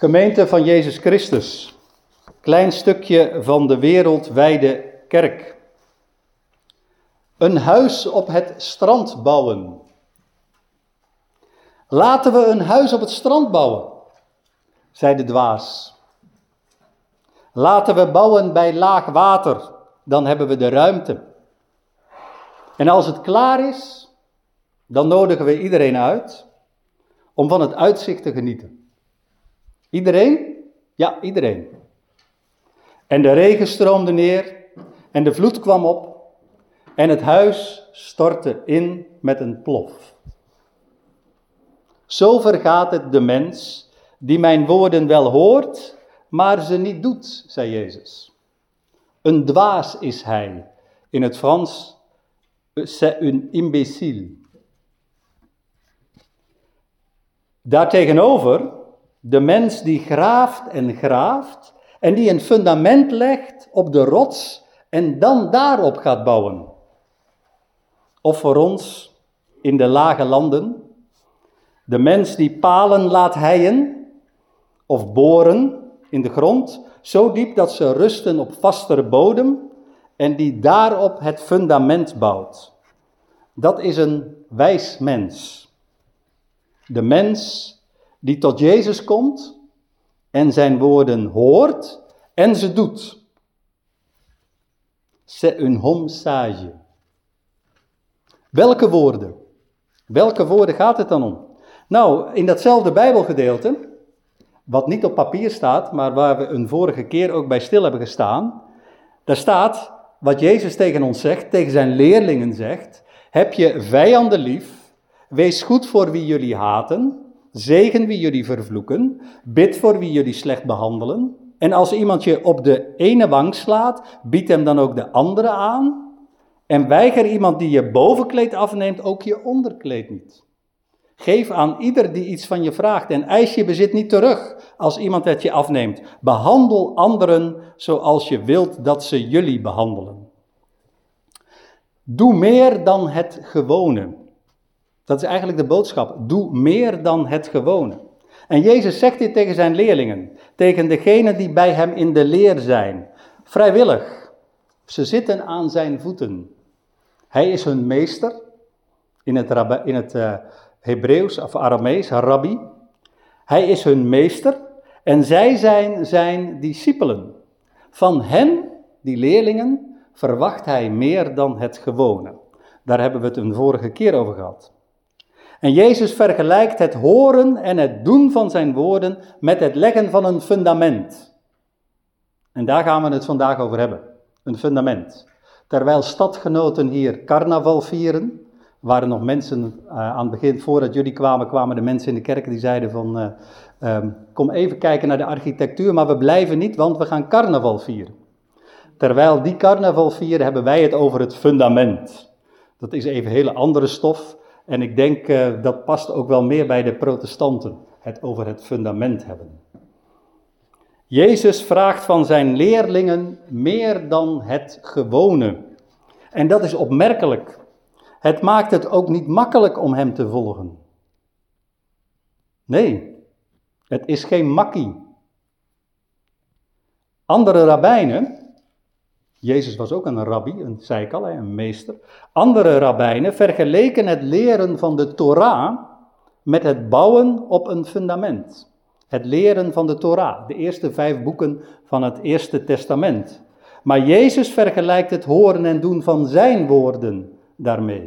Gemeente van Jezus Christus, klein stukje van de wereldwijde kerk. Een huis op het strand bouwen. Laten we een huis op het strand bouwen, zei de dwaas. Laten we bouwen bij laag water, dan hebben we de ruimte. En als het klaar is, dan nodigen we iedereen uit om van het uitzicht te genieten. Iedereen? Ja, iedereen. En de regen stroomde neer en de vloed kwam op en het huis stortte in met een plof. Zo vergaat het de mens die mijn woorden wel hoort, maar ze niet doet, zei Jezus. Een dwaas is hij, in het Frans, c'est un imbécile. Daartegenover de mens die graaft en die een fundament legt op de rots en dan daarop gaat bouwen. Of voor ons in de lage landen, de mens die palen laat heien of boren in de grond, zo diep dat ze rusten op vastere bodem en die daarop het fundament bouwt. Dat is een wijs mens. De mens die tot Jezus komt en zijn woorden hoort en ze doet. C'est un homme sage. Welke woorden? Welke woorden gaat het dan om? Nou, in datzelfde Bijbelgedeelte, wat niet op papier staat, maar waar we een vorige keer ook bij stil hebben gestaan, daar staat wat Jezus tegen ons zegt, tegen zijn leerlingen zegt: heb je vijanden lief, wees goed voor wie jullie haten, zegen wie jullie vervloeken, bid voor wie jullie slecht behandelen. En als iemand je op de ene wang slaat, bied hem dan ook de andere aan. En weiger iemand die je bovenkleed afneemt ook je onderkleed niet. Geef aan ieder die iets van je vraagt en eis je bezit niet terug als iemand het je afneemt. Behandel anderen zoals je wilt dat ze jullie behandelen. Doe meer dan het gewone. Dat is eigenlijk de boodschap. Doe meer dan het gewone. En Jezus zegt dit tegen zijn leerlingen, tegen degenen die bij hem in de leer zijn. Vrijwillig. Ze zitten aan zijn voeten. Hij is hun meester. In het Hebreeuws of Aramees, rabbi. Hij is hun meester en zij zijn zijn discipelen. Van hen, die leerlingen, verwacht hij meer dan het gewone. Daar hebben we het een vorige keer over gehad. En Jezus vergelijkt het horen en het doen van zijn woorden met het leggen van een fundament. En daar gaan we het vandaag over hebben. Een fundament. Terwijl stadgenoten hier carnaval vieren, waren nog mensen aan het begin, voordat jullie kwamen de mensen in de kerk die zeiden van, kom even kijken naar de architectuur, maar we blijven niet, want we gaan carnaval vieren. Terwijl die carnaval vieren, hebben wij het over het fundament. Dat is even hele andere stof. En ik denk dat past ook wel meer bij de protestanten, het over het fundament hebben. Jezus vraagt van zijn leerlingen meer dan het gewone. En dat is opmerkelijk. Het maakt het ook niet makkelijk om hem te volgen. Nee, het is geen makkie. Andere rabbijnen, Jezus was ook een rabbi, zei ik al, een meester. Andere rabbijnen vergeleken het leren van de Torah met het bouwen op een fundament. Het leren van de Torah, de eerste 5 boeken van het Eerste Testament. Maar Jezus vergelijkt het horen en doen van zijn woorden daarmee.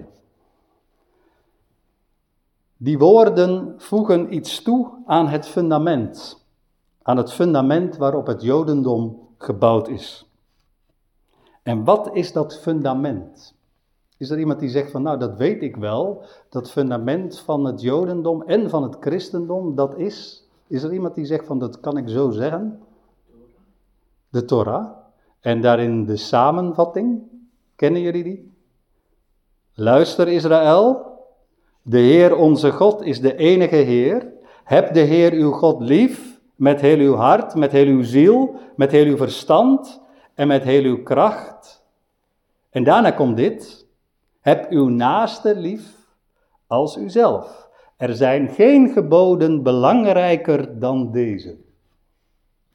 Die woorden voegen iets toe aan het fundament. Aan het fundament waarop het Jodendom gebouwd is. En wat is dat fundament? Is er iemand die zegt van, nou dat weet ik wel, dat fundament van het Jodendom en van het christendom, dat is... Is er iemand die zegt van, dat kan ik zo zeggen? De Torah. En daarin de samenvatting, kennen jullie die? Luister Israël, de Heer onze God is de enige Heer. Heb de Heer uw God lief, met heel uw hart, met heel uw ziel, met heel uw verstand en met heel uw kracht. En daarna komt dit. Heb uw naaste lief als uzelf. Er zijn geen geboden belangrijker dan deze.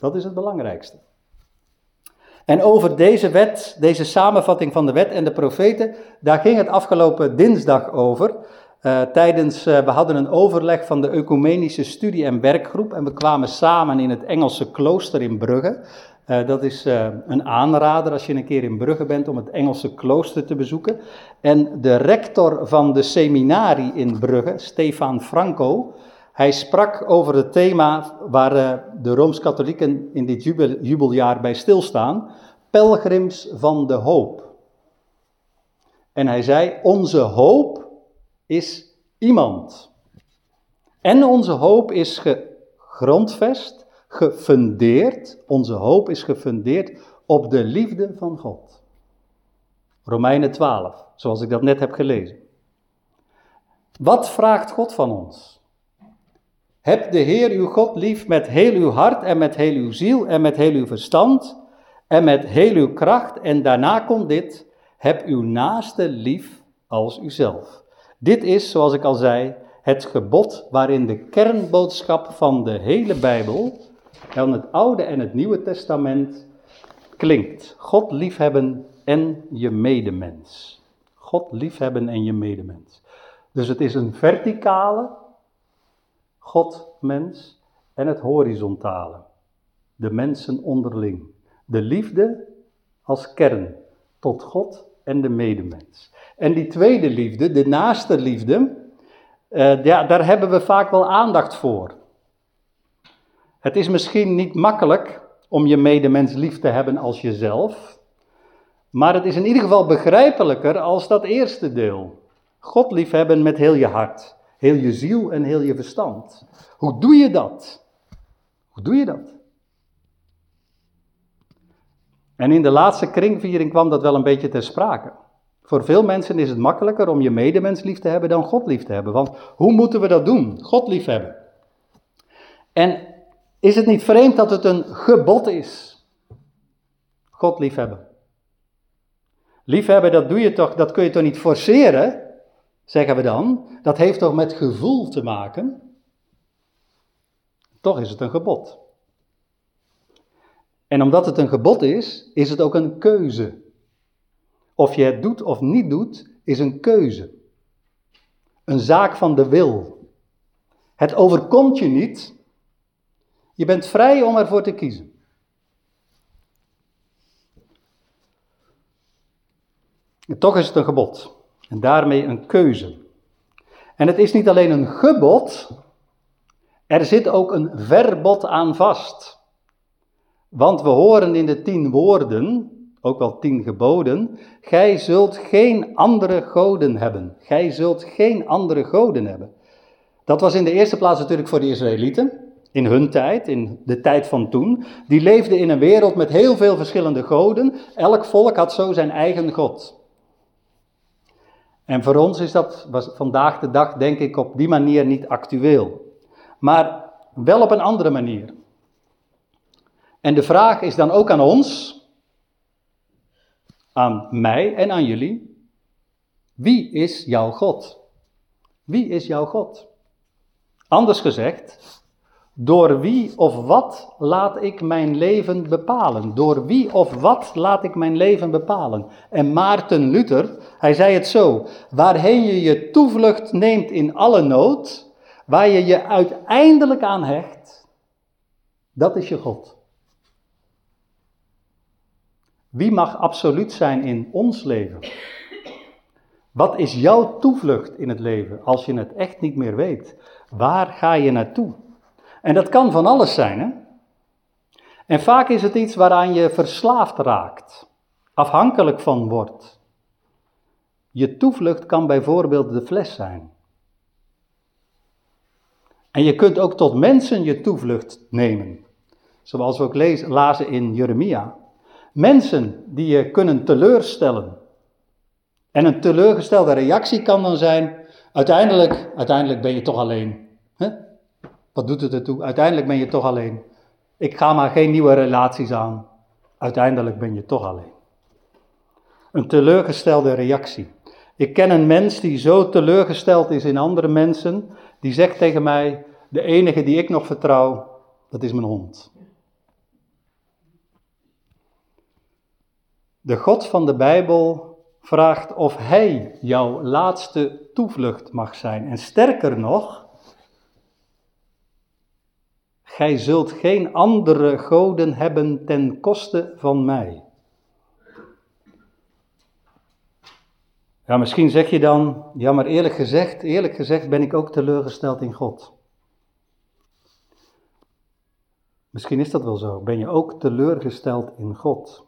Dat is het belangrijkste. En over deze wet, deze samenvatting van de wet en de profeten, daar ging het afgelopen dinsdag over. We hadden een overleg van de Ecumenische Studie- en Werkgroep en we kwamen samen in het Engelse klooster in Brugge. Dat is een aanrader als je een keer in Brugge bent om het Engelse klooster te bezoeken. En de rector van de seminarie in Brugge, Stefan Franco, hij sprak over het thema waar de Rooms-Katholieken in dit jubeljaar bij stilstaan, pelgrims van de hoop. En hij zei, onze hoop is iemand. En onze hoop is gegrondvest, gefundeerd, onze hoop is gefundeerd op de liefde van God. Romeinen 12, zoals ik dat net heb gelezen. Wat vraagt God van ons? Heb de Heer uw God lief met heel uw hart en met heel uw ziel en met heel uw verstand en met heel uw kracht. En daarna komt dit, heb uw naaste lief als uzelf. Dit is, zoals ik al zei, het gebod waarin de kernboodschap van de hele Bijbel, van het Oude en het Nieuwe Testament, klinkt. God liefhebben en je medemens. God liefhebben en je medemens. Dus het is een verticale God, mens en het horizontale. De mensen onderling. De liefde als kern tot God en de medemens. En die tweede liefde, de naaste liefde, daar hebben we vaak wel aandacht voor. Het is misschien niet makkelijk om je medemens lief te hebben als jezelf, maar het is in ieder geval begrijpelijker als dat eerste deel. God liefhebben met heel je hart, heel je ziel en heel je verstand. Hoe doe je dat? Hoe doe je dat? En in de laatste kringviering kwam dat wel een beetje ter sprake. Voor veel mensen is het makkelijker om je medemens lief te hebben dan God lief te hebben. Want hoe moeten we dat doen? God lief hebben. En is het niet vreemd dat het een gebod is? God lief hebben. Liefhebben, dat doe je toch, dat kun je toch niet forceren, zeggen we dan. Dat heeft toch met gevoel te maken? Toch is het een gebod. En omdat het een gebod is het ook een keuze. Of je het doet of niet doet, is een keuze. Een zaak van de wil. Het overkomt je niet. Je bent vrij om ervoor te kiezen. En toch is het een gebod. En daarmee een keuze. En het is niet alleen een gebod, er zit ook een verbod aan vast. Want we horen in de 10 woorden, ook wel 10 geboden, gij zult geen andere goden hebben. Gij zult geen andere goden hebben. Dat was in de eerste plaats natuurlijk voor de Israëlieten, in hun tijd, in de tijd van toen. Die leefden in een wereld met heel veel verschillende goden. Elk volk had zo zijn eigen god. En voor ons is dat vandaag de dag, denk ik, op die manier niet actueel. Maar wel op een andere manier. En de vraag is dan ook aan ons, aan mij en aan jullie, wie is jouw God? Wie is jouw God? Anders gezegd, door wie of wat laat ik mijn leven bepalen? Door wie of wat laat ik mijn leven bepalen? En Maarten Luther, hij zei het zo, waarheen je je toevlucht neemt in alle nood, waar je je uiteindelijk aan hecht, dat is je God. Wie mag absoluut zijn in ons leven? Wat is jouw toevlucht in het leven als je het echt niet meer weet? Waar ga je naartoe? En dat kan van alles zijn, hè? En vaak is het iets waaraan je verslaafd raakt, afhankelijk van wordt. Je toevlucht kan bijvoorbeeld de fles zijn. En je kunt ook tot mensen je toevlucht nemen, zoals we ook lazen in Jeremia. Mensen die je kunnen teleurstellen. En een teleurgestelde reactie kan dan zijn, uiteindelijk ben je toch alleen. Wat doet het ertoe? Uiteindelijk ben je toch alleen. Ik ga maar geen nieuwe relaties aan. Uiteindelijk ben je toch alleen. Een teleurgestelde reactie. Ik ken een mens die zo teleurgesteld is in andere mensen, die zegt tegen mij, de enige die ik nog vertrouw, dat is mijn hond. De God van de Bijbel vraagt of Hij jouw laatste toevlucht mag zijn. En sterker nog, gij zult geen andere goden hebben ten koste van mij. Ja, misschien zeg je dan, ja, maar eerlijk gezegd ben ik ook teleurgesteld in God. Misschien is dat wel zo. Ben je ook teleurgesteld in God?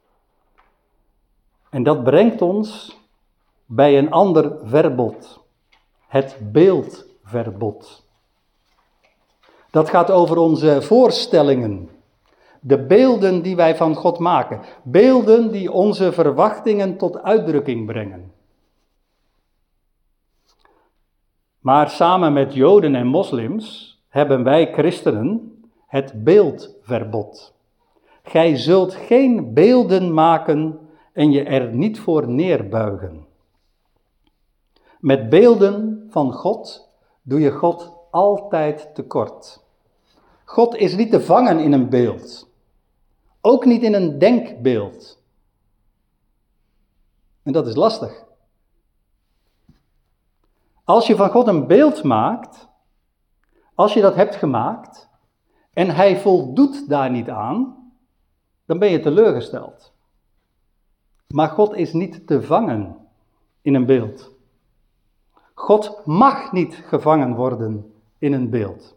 En dat brengt ons bij een ander verbod. Het beeldverbod. Dat gaat over onze voorstellingen. De beelden die wij van God maken. Beelden die onze verwachtingen tot uitdrukking brengen. Maar samen met Joden en moslims hebben wij christenen het beeldverbod. Gij zult geen beelden maken en je er niet voor neerbuigen. Met beelden van God doe je God altijd tekort. God is niet te vangen in een beeld. Ook niet in een denkbeeld. En dat is lastig. Als je van God een beeld maakt, als je dat hebt gemaakt, en hij voldoet daar niet aan, dan ben je teleurgesteld. Maar God is niet te vangen in een beeld. God mag niet gevangen worden in een beeld.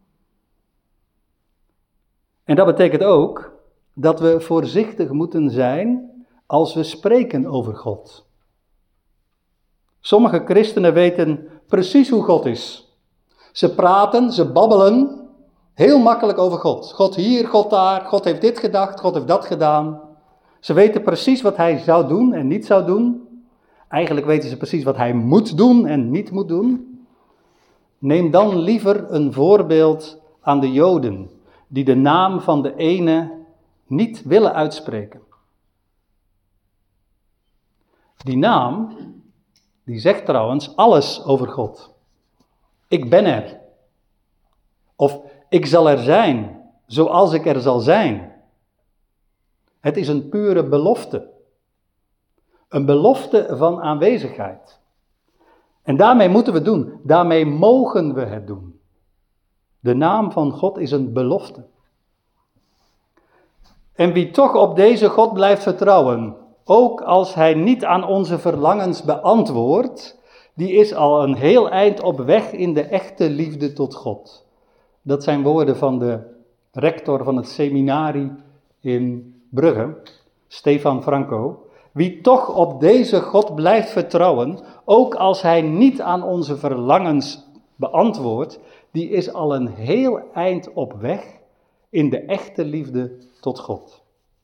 En dat betekent ook dat we voorzichtig moeten zijn als we spreken over God. Sommige christenen weten precies hoe God is. Ze praten, ze babbelen heel makkelijk over God. God hier, God daar, God heeft dit gedacht, God heeft dat gedaan. Ze weten precies wat hij zou doen en niet zou doen. Eigenlijk weten ze precies wat hij moet doen en niet moet doen. Neem dan liever een voorbeeld aan de Joden, die de naam van de ene niet willen uitspreken. Die naam, die zegt trouwens alles over God. Ik ben er. Of ik zal er zijn, zoals ik er zal zijn. Het is een pure belofte. Een belofte van aanwezigheid. En daarmee moeten we het doen. Daarmee mogen we het doen. De naam van God is een belofte. En wie toch op deze God blijft vertrouwen, ook als hij niet aan onze verlangens beantwoordt, die is al een heel eind op weg in de echte liefde tot God. Dat zijn woorden van de rector van het seminarie in Brugge, Stefan Franco. Wie toch op deze God blijft vertrouwen, ook als hij niet aan onze verlangens beantwoordt, die is al een heel eind op weg in de echte liefde tot God.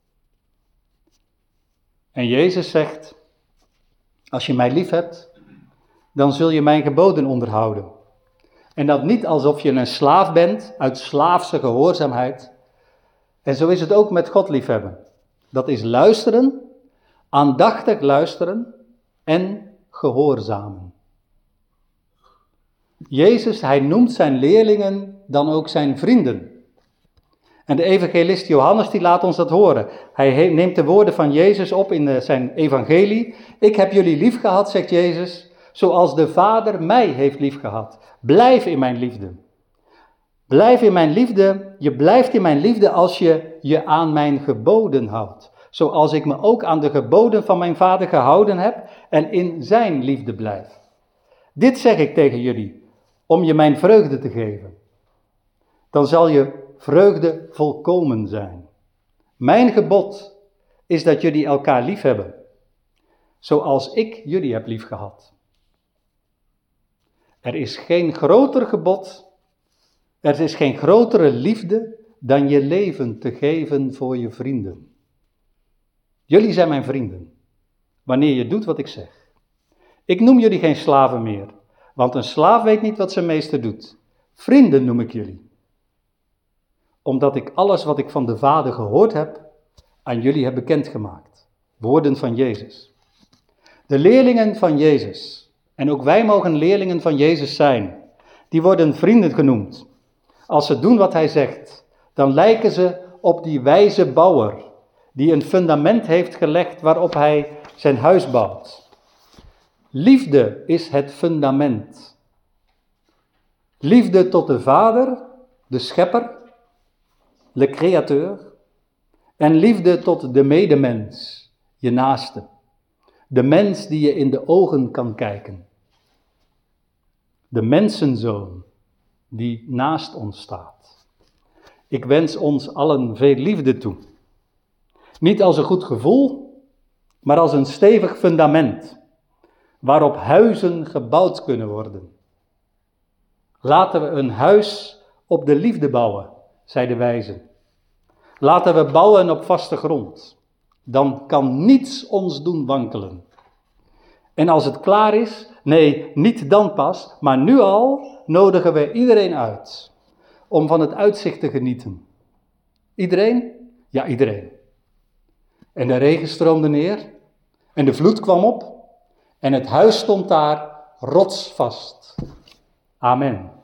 En Jezus zegt, als je mij lief hebt, dan zul je mijn geboden onderhouden. En dat niet alsof je een slaaf bent, uit slaafse gehoorzaamheid. En zo is het ook met God liefhebben. Dat is luisteren, aandachtig luisteren en gehoorzamen. Jezus, hij noemt zijn leerlingen dan ook zijn vrienden. En de evangelist Johannes die laat ons dat horen. Hij neemt de woorden van Jezus op in zijn evangelie. Ik heb jullie lief gehad, zegt Jezus, zoals de Vader mij heeft lief gehad. Blijf in mijn liefde. Blijf in mijn liefde. Je blijft in mijn liefde als je je aan mijn geboden houdt. Zoals ik me ook aan de geboden van mijn Vader gehouden heb en in zijn liefde blijf. Dit zeg ik tegen jullie, om je mijn vreugde te geven. Dan zal je vreugde volkomen zijn. Mijn gebod is dat jullie elkaar lief hebben, zoals ik jullie heb lief gehad. Er is geen groter gebod, er is geen grotere liefde dan je leven te geven voor je vrienden. Jullie zijn mijn vrienden, wanneer je doet wat ik zeg. Ik noem jullie geen slaven meer, want een slaaf weet niet wat zijn meester doet. Vrienden noem ik jullie. Omdat ik alles wat ik van de Vader gehoord heb, aan jullie heb bekendgemaakt. Woorden van Jezus. De leerlingen van Jezus, en ook wij mogen leerlingen van Jezus zijn, die worden vrienden genoemd. Als ze doen wat hij zegt, dan lijken ze op die wijze bouwer, die een fundament heeft gelegd waarop hij zijn huis bouwt. Liefde is het fundament. Liefde tot de Vader, de Schepper, le Créateur, en liefde tot de medemens, je naaste, de mens die je in de ogen kan kijken. De mensenzoon die naast ons staat. Ik wens ons allen veel liefde toe. Niet als een goed gevoel, maar als een stevig fundament, waarop huizen gebouwd kunnen worden. Laten we een huis op de liefde bouwen, zei de wijze. Laten we bouwen op vaste grond. Dan kan niets ons doen wankelen. En als het klaar is, nee, niet dan pas, maar nu al, nodigen we iedereen uit om van het uitzicht te genieten. Iedereen? Ja, iedereen. En de regen stroomde neer en de vloed kwam op en het huis stond daar rotsvast. Amen.